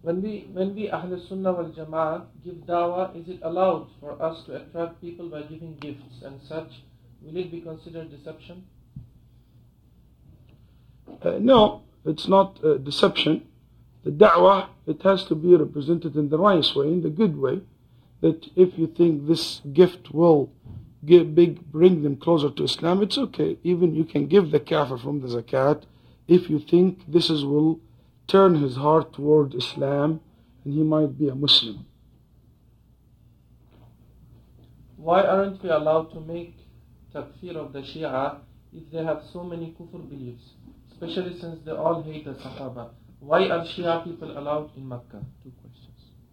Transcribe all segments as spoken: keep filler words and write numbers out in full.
When we, when we Ahl Sunnah wal Jama'ah give dawah, is it allowed for us to attract people by giving gifts and such? Will it be considered deception? Uh, no, it's not uh, deception. The da'wah, it has to be represented in the nice way, in the good way. That if you think this gift will give big, bring them closer to Islam, it's okay. Even you can give the kafir from the zakat if you think this is will turn his heart toward Islam and he might be a Muslim. Why aren't we allowed to make takfir of the Shia if they have so many kufr beliefs, especially since they all hate the Sahaba? Why are Shia people allowed in Mecca? Two questions.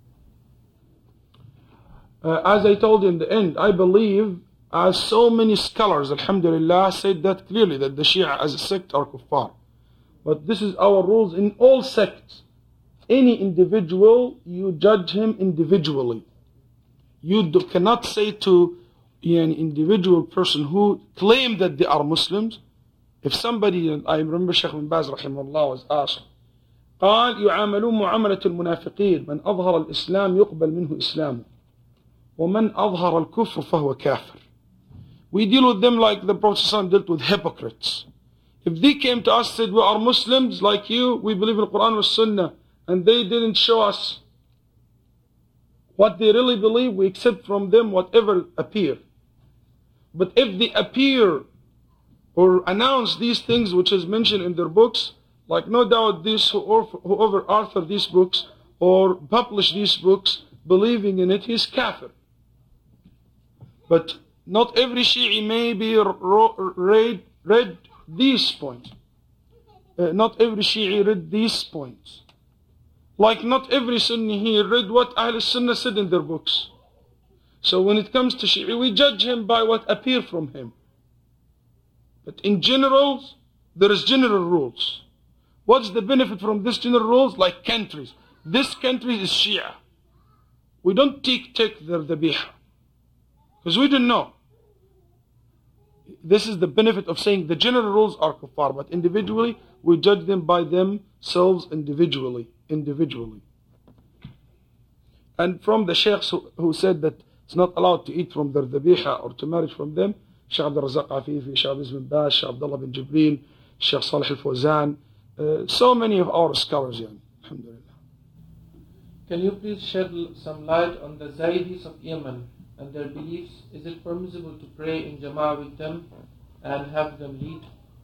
Uh, as I told you in the end, I believe, as so many scholars, alhamdulillah, said that clearly, that the Shia as a sect are kuffar. But this is our rules in all sects. Any individual, you judge him individually. You do, cannot say to an individual person who claim that they are Muslims, if somebody, I remember Shaykh bin Baz rahimahullah was asked, قال يعاملون معاملة المنافقين من أظهر الإسلام يقبل منه إسلامه ومن أظهر الكفر فهو كافر. We deal with them like the Prophet ﷺ dealt with hypocrites. If they came to us and said, we are Muslims like you, we believe in the Quran and Sunnah, and they didn't show us what they really believe, we accept from them whatever appear. But if they appear or announce these things which is mentioned in their books, like no doubt this whoever authored these books or published these books, believing in it, he is kafir. But not every Shi'i may be read, read these points. Uh, not every Shi'i read these points. Like not every Sunni here read what Ahl Sunnah said in their books. So when it comes to Shi'i, we judge him by what appear from him. But in general, there is general rules. What's the benefit from this general rules? Like countries. This country is Shia. We don't take, take their dhabiha. Because we don't know. This is the benefit of saying the general rules are kuffar, but individually we judge them by themselves individually. Individually. And from the sheikhs who, who said that it's not allowed to eat from their dhabiha or to marry from them, Shaykh Abdul Razak Afifi, Shaykh Aziz bin Baz, Shaykh Abdullah bin Jibreel, Shaykh Salih al-Fawzan, uh, so many of our scholars, yani, alhamdulillah. Can you please shed some light on the Zaydis of Yemen and their beliefs? Is it permissible to pray in Jama'ah with them and have them lead?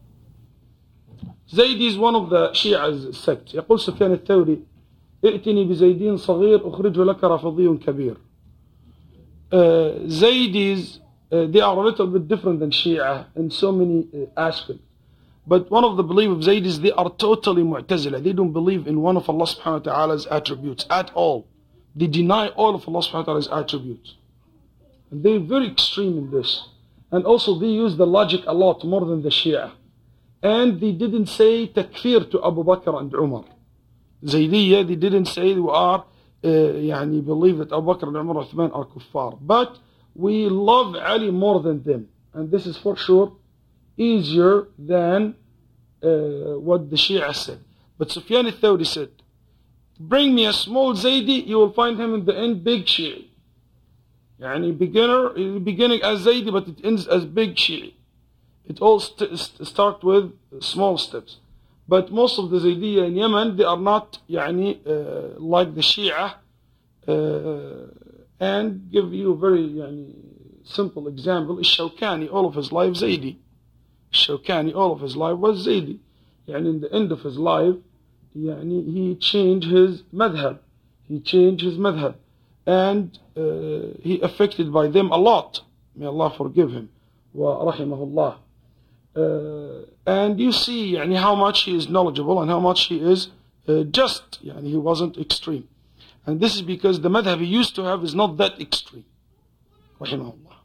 زيدي is one of the Shia's sect. يقول سفيان الثوري ائتني بزيدين صغير أخرجه لك رافضي كبير. uh, Zaydis, uh, they are a little bit different than Shia in so many uh, aspects. But one of the belief of Zaydis, they are totally Mu'tazila. They don't believe in one of Allah subhanahu wa ta'ala's attributes at all. They deny all of Allah subhanahu wa ta'ala's attributes. And they're very extreme in this. And also they use the logic a lot more than the Shia. And they didn't say takfir to Abu Bakr and Umar. Zaydiyya, they didn't say we are, uh, يعني believe that Abu Bakr and Umar and Uthman are kuffar. But we love Ali more than them. And this is for sure easier than uh, what the Shia said. But Sufyan al-Thawri said, bring me a small Zaydi, you will find him in the end big Shi'i. Yani beginner, beginning as Zaydi, but it ends as big Shi'i. It all st st start with small steps. But most of the Zaydiyya in Yemen, they are not yani, uh, like the Shia. Uh, and give you a very yani, simple example. Shawkani, all of his life Zaydi. Shawkani, all of his life was Zaydi. Yani in the end of his life, yani, he changed his madhab. He changed his madhab. And uh, he affected by them a lot. May Allah forgive him. Wa rahimahullah. Uh, and you see يعني, how much he is knowledgeable and how much he is uh, just. يعني, he wasn't extreme. And this is because the madhab he used to have is not that extreme. Rahimahullah.